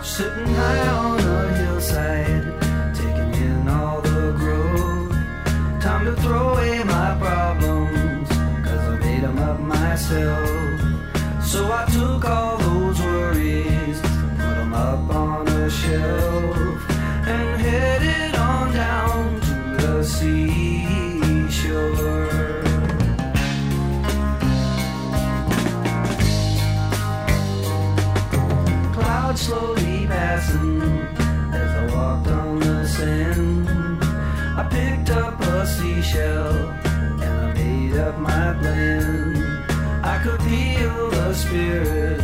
Sitting high on a hillside, taking in all the growth. Time to throw away my problems, 'cause I made them up myself. So I took all those worries, put them up on a shelf, and headed on down to the seashore. Clouds slowly passing as I walked on the sand. I picked up a seashell and I made up my plan. I could feel the spirit